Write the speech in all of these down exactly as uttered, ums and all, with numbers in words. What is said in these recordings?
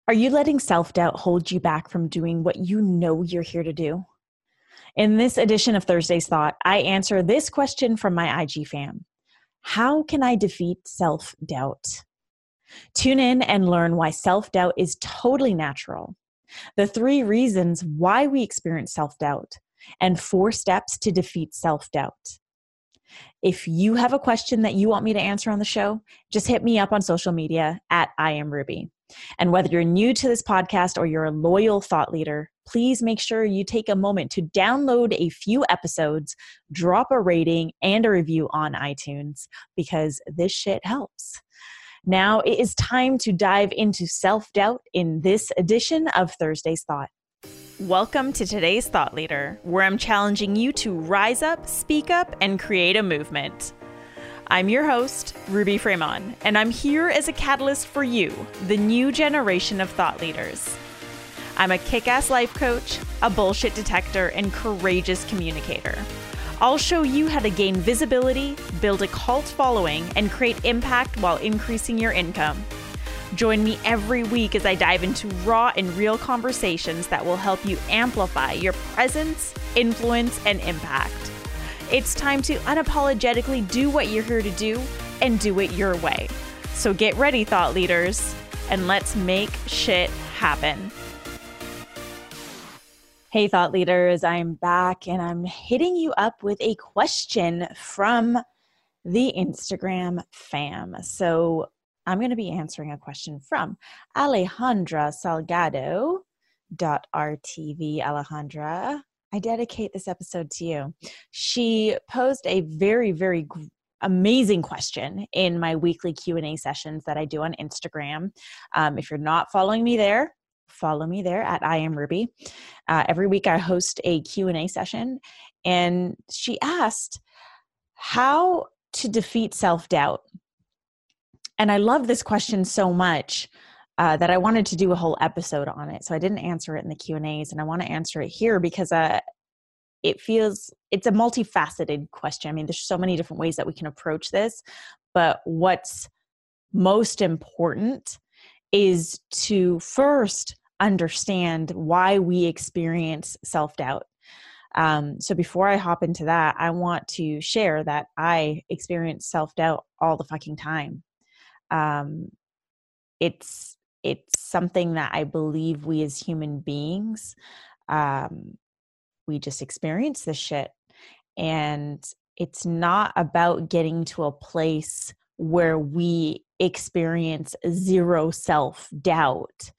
Are you letting self-doubt hold you back from doing what you know you're here to do? In this edition of Thursday's Thought, I answer this question from my I G fam. How can I defeat self-doubt? Tune in and learn why self-doubt is totally natural, the three reasons why we experience self-doubt, and four steps to defeat self-doubt. If you have a question that you want me to answer on the show, just hit me up on social media at I am Ruby. And whether you're new to this podcast or you're a loyal thought leader, please make sure you take a moment to download a few episodes, drop a rating and a review on iTunes, because this shit helps. Now it is time to dive into self-doubt in this edition of Thursday's Thought. Welcome to today's Thought Leader, where I'm challenging you to rise up, speak up, and create a movement. I'm your host, Ruby Fremon, and I'm here as a catalyst for you, the new generation of thought leaders. I'm a kick-ass life coach, a bullshit detector, and courageous communicator. I'll show you how to gain visibility, build a cult following, and create impact while increasing your income. Join me every week as I dive into raw and real conversations that will help you amplify your presence, influence, and impact. It's time to unapologetically do what you're here to do and do it your way. So get ready, thought leaders, and let's make shit happen. Hey, thought leaders, I'm back and I'm hitting you up with a question from the Instagram fam. So I'm going to be answering a question from Alejandra Salgado dot R T V. Alejandra, I dedicate this episode to you. She posed a very, very g- amazing question in my weekly Q and A sessions that I do on Instagram. Um, if you're not following me there, follow me there at I am Ruby. Uh, every week I host a Q and A session, and she asked how to defeat self-doubt. And I love this question so much uh, that I wanted to do a whole episode on it. So I didn't answer it in the Q and A's, and I want to answer it here because uh, it feels, it's a multifaceted question. I mean, there's so many different ways that we can approach this, but what's most important is to first understand why we experience self-doubt. Um, so before I hop into that, I want to share that I experience self-doubt all the fucking time. Um, it's, it's something that I believe we as human beings, um, we just experience this shit. And it's not about getting to a place where we experience zero self-doubt.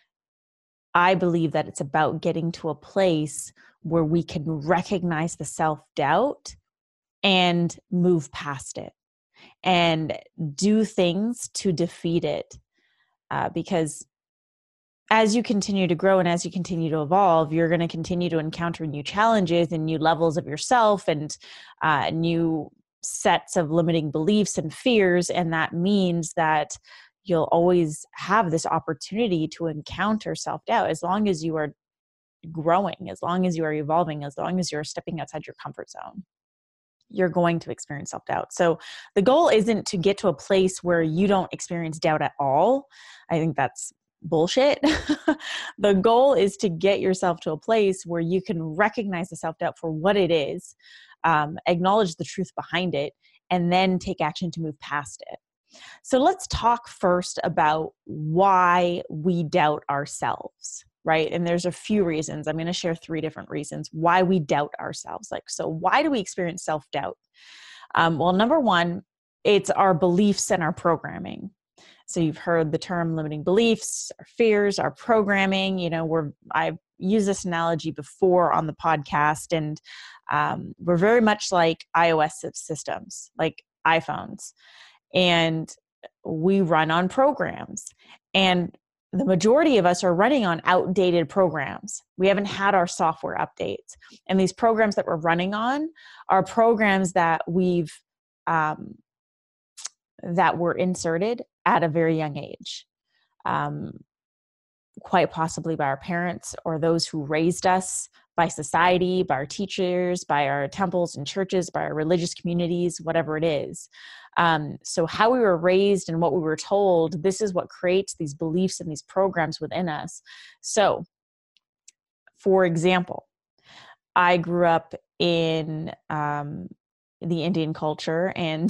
I believe that it's about getting to a place where we can recognize the self-doubt and move past it and do things to defeat it. Uh, because as you continue to grow and as you continue to evolve, you're going to continue to encounter new challenges and new levels of yourself and uh, new sets of limiting beliefs and fears. And that means that you'll always have this opportunity to encounter self-doubt as long as you are growing, as long as you are evolving, as long as you're stepping outside your comfort zone. You're going to experience self-doubt. So the goal isn't to get to a place where you don't experience doubt at all. I think that's bullshit. The goal is to get yourself to a place where you can recognize the self-doubt for what it is, um, acknowledge the truth behind it, and then take action to move past it. So let's talk first about why we doubt ourselves, right? And there's a few reasons. I'm going to share three different reasons why we doubt ourselves. Like, so why do we experience self-doubt? Um, well, number one, it's our beliefs and our programming. So you've heard the term limiting beliefs, our fears, our programming. You know, we're, I've used this analogy before on the podcast, and um, we're very much like iOS systems, like iPhones. And we run on programs, and the majority of us are running on outdated programs. We haven't had our software updates, and these programs that we're running on are programs that we've um, that were inserted at a very young age, um, quite possibly by our parents or those who raised us, by society, by our teachers, by our temples and churches, by our religious communities, whatever it is. Um, so how we were raised and what we were told, this is what creates these beliefs and these programs within us. So, for example, I grew up in um, the Indian culture, and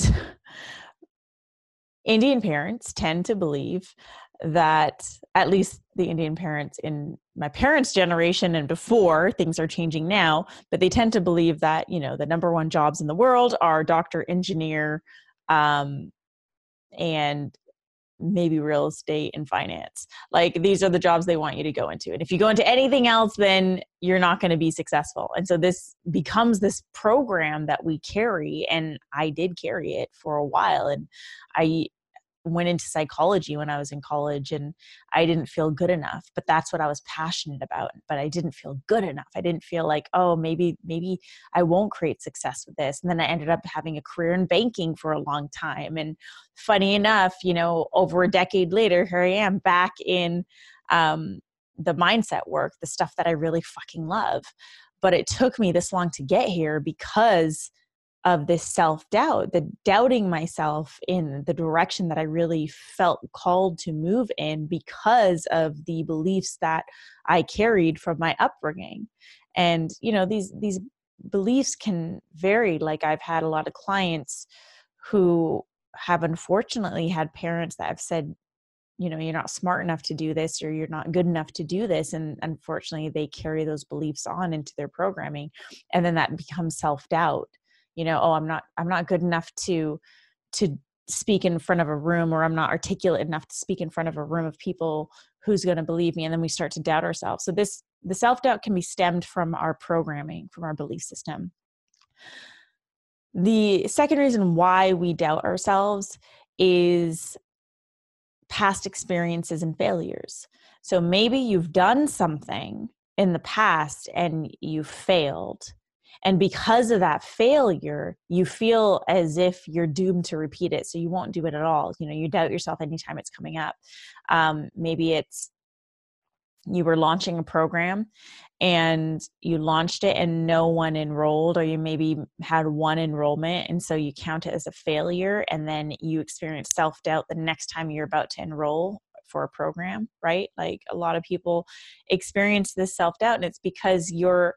Indian parents tend to believe that, at least the Indian parents in my parents' generation and before, things are changing now, but they tend to believe that, you know, the number one jobs in the world are doctor, engineer, um, and maybe real estate and finance. Like, these are the jobs they want you to go into. And if you go into anything else, then you're not going to be successful. And so this becomes this program that we carry. And I did carry it for a while. And I went into psychology when I was in college, and I didn't feel good enough, but that's what I was passionate about. But I didn't feel good enough. I didn't feel like, oh, maybe, maybe I won't create success with this. And then I ended up having a career in banking for a long time. And funny enough, you know, over a decade later, here I am back in um, the mindset work, the stuff that I really fucking love. But it took me this long to get here because of this self-doubt, the doubting myself in the direction that I really felt called to move in because of the beliefs that I carried from my upbringing. And, you know, these, these beliefs can vary. Like, I've had a lot of clients who have unfortunately had parents that have said, you know, you're not smart enough to do this, or you're not good enough to do this. And unfortunately, they carry those beliefs on into their programming. And then that becomes self-doubt. You know, oh, I'm not, I'm not good enough to, to speak in front of a room, or I'm not articulate enough to speak in front of a room of people. Who's going to believe me? And then we start to doubt ourselves. So this, the self-doubt can be stemmed from our programming, from our belief system. The second reason why we doubt ourselves is past experiences and failures. So maybe you've done something in the past and you failed. And because of that failure, you feel as if you're doomed to repeat it. So you won't do it at all. You know, you doubt yourself anytime it's coming up. Um, maybe it's you were launching a program and you launched it and no one enrolled, or you maybe had one enrollment. And so you count it as a failure. And then you experience self-doubt the next time you're about to enroll for a program, right? Like, a lot of people experience this self-doubt, and it's because you're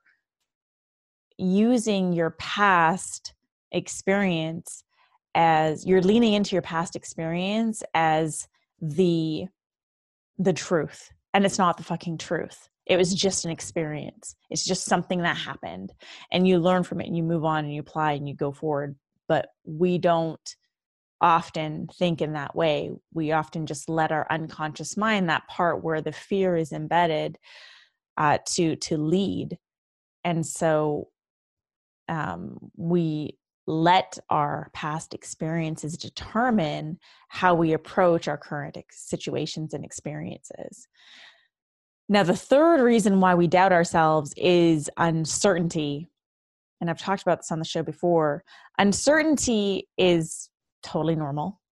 using your past experience as you're leaning into your past experience as the the truth, and it's not the fucking truth. It was just an experience. It's just something that happened, and you learn from it and you move on and you apply and you go forward. But we don't often think in that way. We often just let our unconscious mind, that part where the fear is embedded, uh, to to lead. And so Um, we let our past experiences determine how we approach our current ex- situations and experiences. Now, the third reason why we doubt ourselves is uncertainty. And I've talked about this on the show before. Uncertainty is totally normal.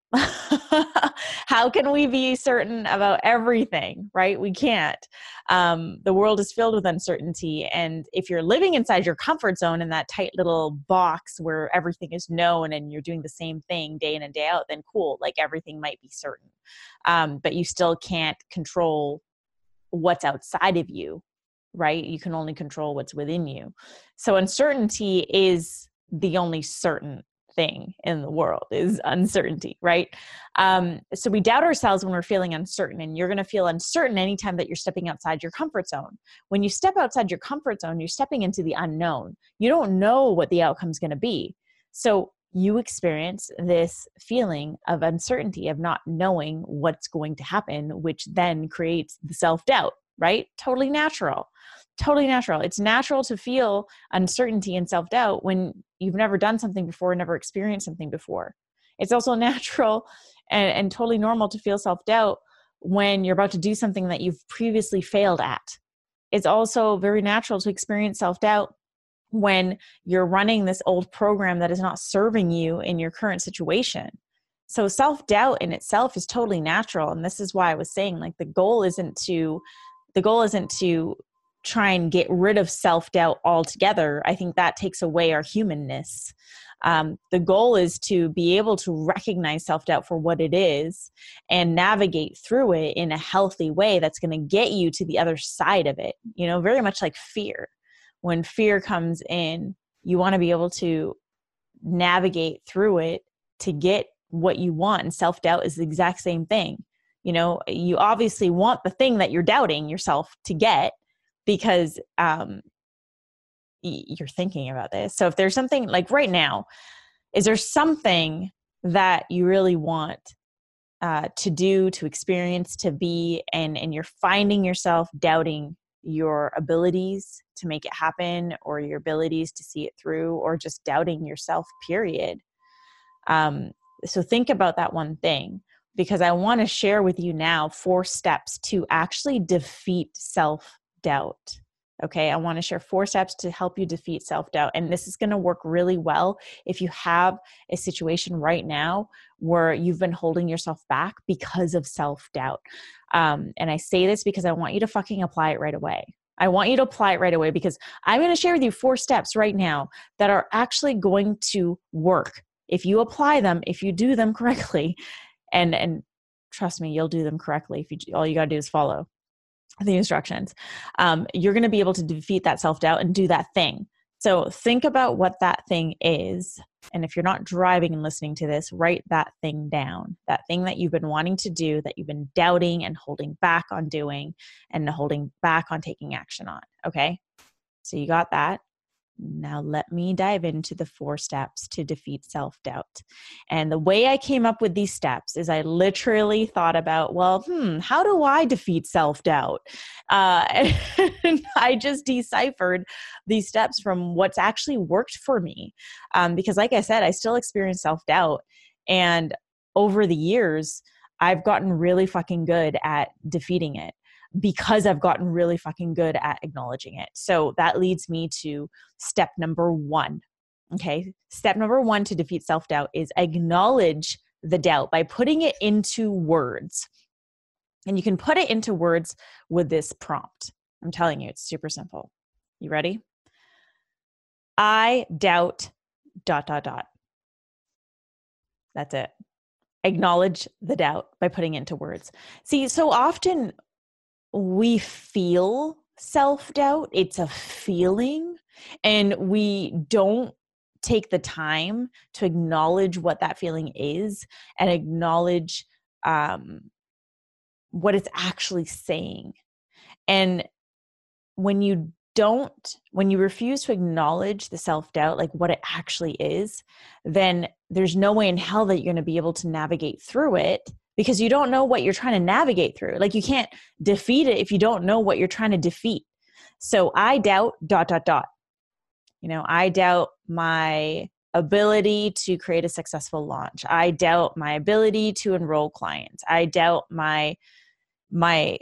How can we be certain about everything, right? We can't. Um, the world is filled with uncertainty. And if you're living inside your comfort zone, in that tight little box where everything is known and you're doing the same thing day in and day out, then cool, like everything might be certain. Um, but you still can't control what's outside of you, right? You can only control what's within you. So uncertainty is the only certain thing in the world, is uncertainty, right? Um, so we doubt ourselves when we're feeling uncertain, and you're going to feel uncertain anytime that you're stepping outside your comfort zone. When you step outside your comfort zone, you're stepping into the unknown. You don't know what the outcome is going to be. So you experience this feeling of uncertainty, of not knowing what's going to happen, which then creates the self-doubt, right? Totally natural. Totally natural. It's natural to feel uncertainty and self-doubt when you've never done something before, never experienced something before. It's also natural and, and totally normal to feel self-doubt when you're about to do something that you've previously failed at. It's also very natural to experience self-doubt when you're running this old program that is not serving you in your current situation. So self-doubt in itself is totally natural. And this is why I was saying, like, the goal isn't to, the goal isn't to try and get rid of self-doubt altogether. I think that takes away our humanness. Um, the goal is to be able to recognize self-doubt for what it is and navigate through it in a healthy way that's going to get you to the other side of it. You know, very much like fear. When fear comes in, you want to be able to navigate through it to get what you want. And self-doubt is the exact same thing. You know, you obviously want the thing that you're doubting yourself to get because um, you're thinking about this. So if there's something like right now, is there something that you really want uh, to do, to experience, to be, and, and you're finding yourself doubting your abilities to make it happen or your abilities to see it through, or just doubting yourself, period. Um, so think about that one thing, because I want to share with you now four steps to actually defeat self-doubt. Okay, I want to share four steps to help you defeat self-doubt. And this is going to work really well if you have a situation right now where you've been holding yourself back because of self-doubt. Um, and I say this because I want you to fucking apply it right away. I want you to apply it right away, because I'm going to share with you four steps right now that are actually going to work. If you apply them, if you do them correctly, and, and trust me, you'll do them correctly. If you, all you got to do is follow the instructions, um, you're going to be able to defeat that self-doubt and do that thing. So think about what that thing is. And if you're not driving and listening to this, write that thing down, that thing that you've been wanting to do, that you've been doubting and holding back on doing and holding back on taking action on. Okay. So you got that. Now let me dive into the four steps to defeat self-doubt. And the way I came up with these steps is I literally thought about, well, hmm, how do I defeat self-doubt? Uh, and I just deciphered these steps from what's actually worked for me. Um, because like I said, I still experience self-doubt. And over the years, I've gotten really fucking good at defeating it, because I've gotten really fucking good at acknowledging it. So that leads me to step number one. Okay. Step number one to defeat self-doubt is acknowledge the doubt by putting it into words. And you can put it into words with this prompt. I'm telling you, it's super simple. You ready? I doubt dot, dot, dot. That's it. Acknowledge the doubt by putting it into words. See, so often we feel self-doubt. It's a feeling, and we don't take the time to acknowledge what that feeling is and acknowledge um, what it's actually saying. And when you don't, when you refuse to acknowledge the self-doubt, like what it actually is, then there's no way in hell that you're going to be able to navigate through it, because you don't know what you're trying to navigate through. Like you can't defeat it if you don't know what you're trying to defeat. So I doubt dot, dot, dot. You know, I doubt my ability to create a successful launch. I doubt my ability to enroll clients. I doubt my, my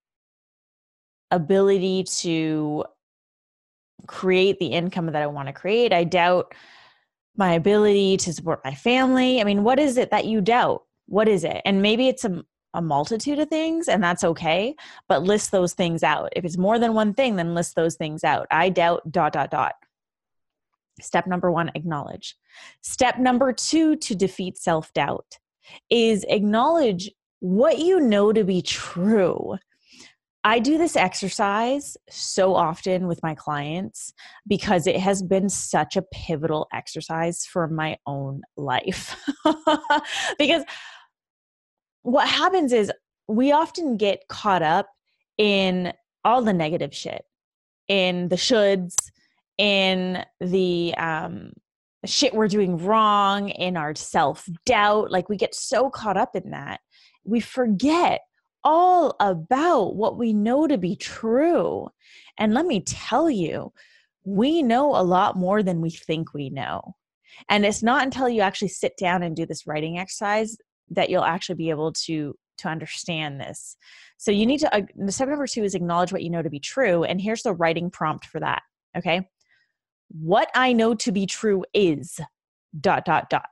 ability to create the income that I want to create. I doubt my ability to support my family. I mean, what is it that you doubt? What is it? And maybe it's a, a multitude of things, and that's okay, but list those things out. If it's more than one thing, then list those things out. I doubt dot, dot, dot. Step number one, acknowledge. Step number two to defeat self-doubt is acknowledge what you know to be true. I do this exercise so often with my clients because it has been such a pivotal exercise for my own life. Because what happens is we often get caught up in all the negative shit, in the shoulds, in the um, shit we're doing wrong, in our self-doubt. Like we get so caught up in that. We forget all about what we know to be true. And let me tell you, we know a lot more than we think we know. And it's not until you actually sit down and do this writing exercise that you'll actually be able to, to understand this. So you need to, uh, step number two is acknowledge what you know to be true. And here's the writing prompt for that. Okay. What I know to be true is dot, dot, dot.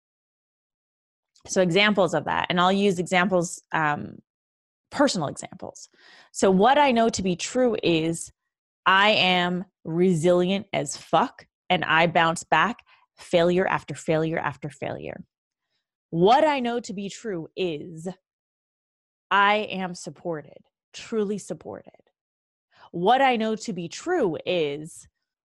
So examples of that, and I'll use examples, um, personal examples. So what I know to be true is I am resilient as fuck, and I bounce back failure after failure after failure. What I know to be true is I am supported, truly supported. What I know to be true is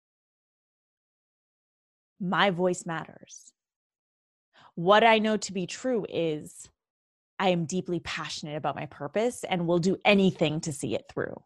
my voice matters. What I know to be true is I am deeply passionate about my purpose and will do anything to see it through.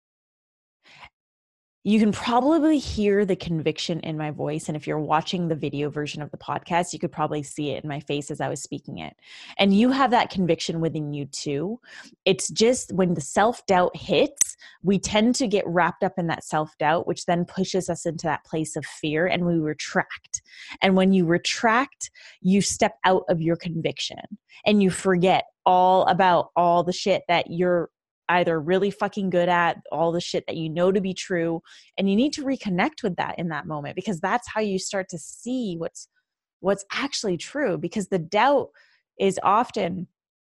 You can probably hear the conviction in my voice. And if you're watching the video version of the podcast, you could probably see it in my face as I was speaking it. And you have that conviction within you too. It's just when the self-doubt hits, we tend to get wrapped up in that self-doubt, which then pushes us into that place of fear, and we retract. And when you retract, you step out of your conviction and you forget all about all the shit that you're either really fucking good at, all the shit that you know to be true. And you need to reconnect with that in that moment, because that's how you start to see what's what's actually true. Because the doubt is often,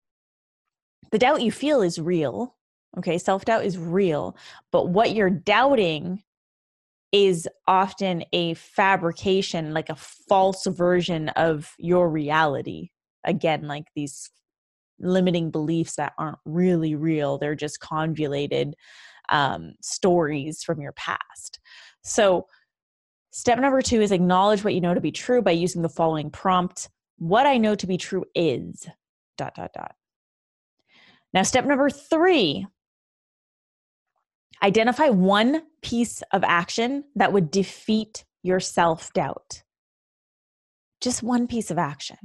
the doubt you feel is real. Okay, self-doubt is real, but what you're doubting is often a fabrication, like a false version of your reality. Again, like these limiting beliefs that aren't really real. They're just convoluted um, stories from your past. So step number two is acknowledge what you know to be true by using the following prompt. What I know to be true is dot, dot, dot. Now, step number three, identify one piece of action that would defeat your self-doubt. Just one piece of action.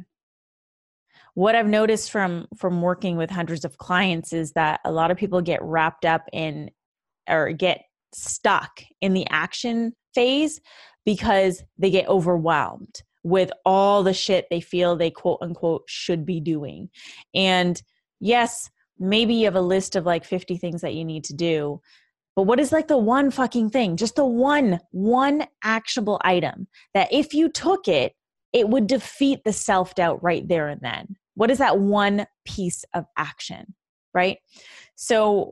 What I've noticed from, from working with hundreds of clients is that a lot of people get wrapped up in or get stuck in the action phase because they get overwhelmed with all the shit they feel they quote unquote should be doing. And yes, maybe you have a list of like fifty things that you need to do, but what is like the one fucking thing, just the one, one actionable item that if you took it, it would defeat the self-doubt right there and then? What is that one piece of action, right? So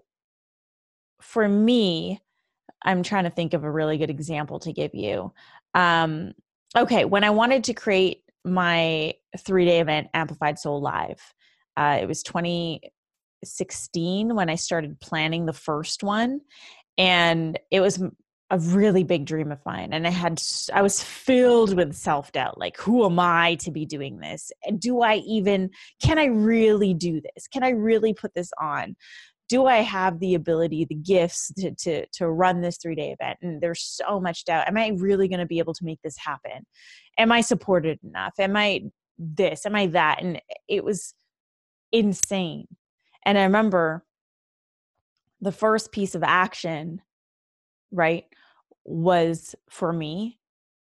for me, I'm trying to think of a really good example to give you. Um, okay, when I wanted to create my three-day event, Amplified Soul Live, uh, it was twenty sixteen when I started planning the first one. And it was a really big dream of mine. And I had, I was filled with self-doubt. Like, who am I to be doing this? Do I even, can I really do this? Can I really put this on? Do I have the ability, the gifts to, to, to run this three-day event? And there's so much doubt. Am I really going to be able to make this happen? Am I supported enough? Am I this? Am I that? And it was insane. And I remember the first piece of action, right, was for me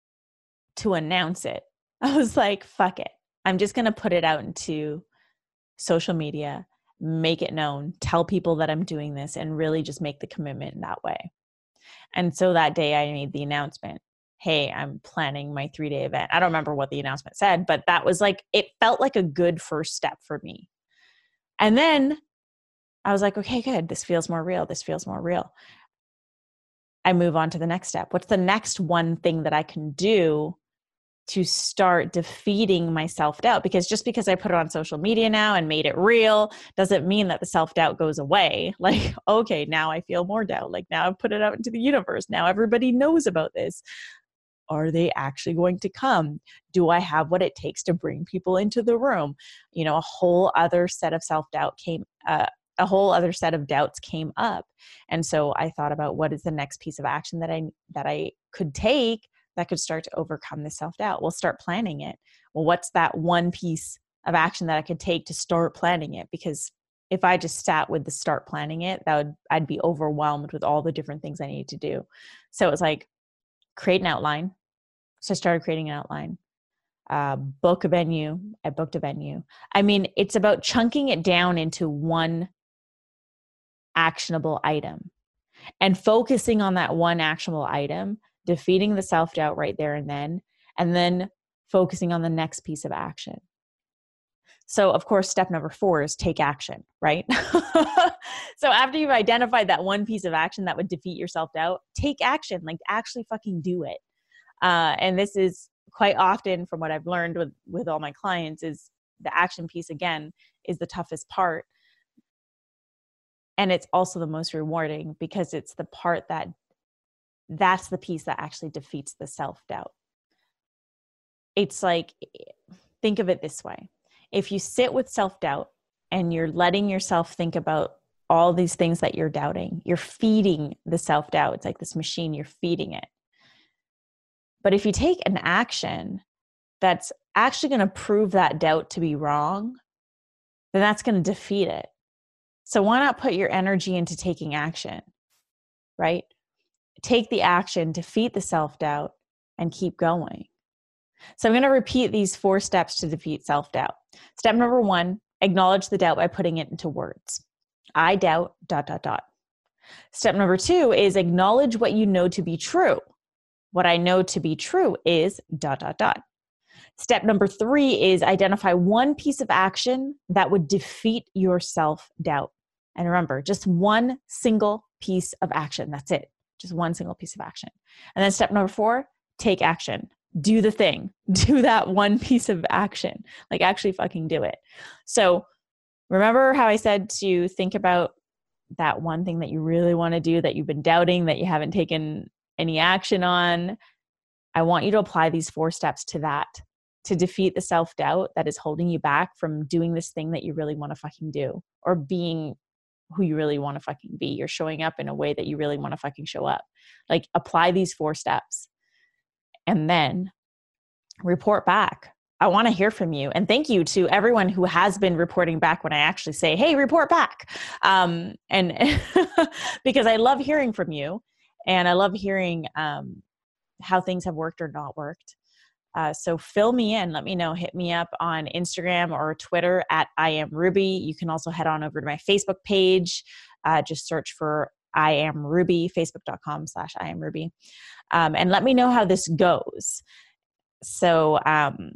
to announce it. I was like, fuck it. I'm just going to put it out into social media, make it known, tell people that I'm doing this, and really just make the commitment in that way. And so that day I made the announcement, hey, I'm planning my three-day event. I don't remember what the announcement said, but that was like, it felt like a good first step for me. And then I was like, okay, good. This feels more real. This feels more real. I move on to the next step. What's the next one thing that I can do to start defeating my self-doubt? Because just because I put it on social media now and made it real doesn't mean that the self-doubt goes away. Like, okay, now I feel more doubt. Like, now I've put it out into the universe. Now everybody knows about this. Are they actually going to come? Do I have what it takes to bring people into the room? You know, a whole other set of self-doubt came, uh, a whole other set of doubts came up. And so I thought about what is the next piece of action that I, that I could take that could start to overcome the self-doubt. We'll start planning it. Well, what's that one piece of action that I could take to start planning it? Because if I just sat with the start planning it, that would, I'd be overwhelmed with all the different things I need to do. So it was like, create an outline. So I started creating an outline. Uh, book a venue. I booked a venue. I mean, it's about chunking it down into one actionable item and focusing on that one actionable item, defeating the self-doubt right there and then, and then focusing on the next piece of action. So of course, step number four is take action, right? So after you've identified that one piece of action that would defeat your self-doubt, take action, like actually fucking do it. Uh, and this is quite often from what I've learned with, with all my clients is the action piece, again, is the toughest part. And it's also the most rewarding because it's the part that that's the piece that actually defeats the self-doubt. It's like, think of it this way. If you sit with self-doubt and you're letting yourself think about all these things that you're doubting, you're feeding the self-doubt. It's like this machine, you're feeding it. But if you take an action that's actually going to prove that doubt to be wrong, then that's going to defeat it. So why not put your energy into taking action, right? Take the action, defeat the self-doubt, and keep going. So I'm going to repeat these four steps to defeat self-doubt. Step number one, acknowledge the doubt by putting it into words. I doubt, dot, dot, dot. Step number two is acknowledge what you know to be true. What I know to be true is dot, dot, dot. Step number three is identify one piece of action that would defeat your self-doubt. And remember, just one single piece of action. That's it. Just one single piece of action. And then step number four, take action. Do the thing. Do that one piece of action. Like actually fucking do it. So remember how I said to think about that one thing that you really want to do that you've been doubting, that you haven't taken any action on? I want you to apply these four steps to that, to defeat the self-doubt that is holding you back from doing this thing that you really want to fucking do, or being who you really want to fucking be. You're showing up in a way that you really want to fucking show up. Like apply these four steps and then report back. I want to hear from you. And thank you to everyone who has been reporting back when I actually say, hey, report back. Um, and because I love hearing from you and I love hearing um, how things have worked or not worked. Uh, so fill me in, let me know, hit me up on Instagram or Twitter at I am Ruby. You can also head on over to my Facebook page. Uh, just search for I am Ruby, facebook.com slash I am Ruby. Um, and let me know how this goes. So um,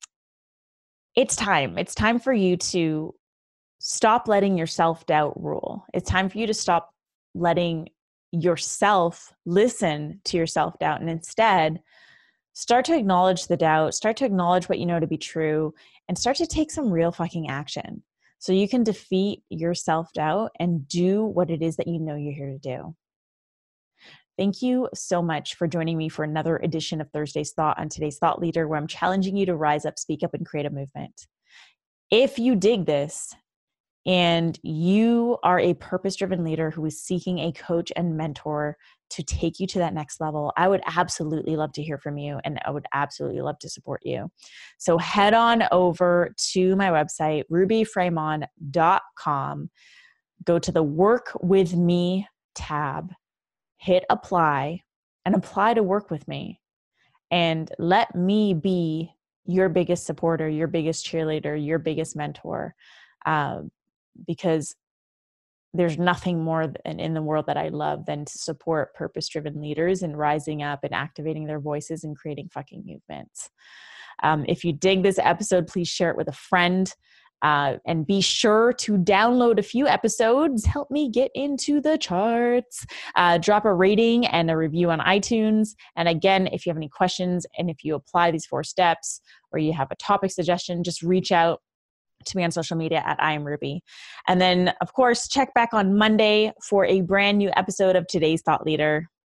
it's time. It's time for you to stop letting your self-doubt rule. It's time for you to stop letting yourself listen to your self-doubt and instead start to acknowledge the doubt, start to acknowledge what you know to be true, and start to take some real fucking action so you can defeat your self-doubt and do what it is that you know you're here to do. Thank you so much for joining me for another edition of Thursday's Thought on Today's Thought Leader, where I'm challenging you to rise up, speak up, and create a movement. If you dig this and you are a purpose-driven leader who is seeking a coach and mentor to take you to that next level, I would absolutely love to hear from you, and I would absolutely love to support you. So head on over to my website, ruby fremon dot com. Go to the Work With Me tab, hit apply, and apply to work with me. And let me be your biggest supporter, your biggest cheerleader, your biggest mentor. Um, because there's nothing more in, in the world that I love than to support purpose-driven leaders in rising up and activating their voices and creating fucking movements. Um, if you dig this episode, please share it with a friend. Uh, and be sure to download a few episodes. Help me get into the charts. Uh, drop a rating and a review on iTunes. And again, if you have any questions and if you apply these four steps or you have a topic suggestion, just reach out to me on social media at I am Ruby. And then, of course, check back on Monday for a brand new episode of Today's Thought Leader.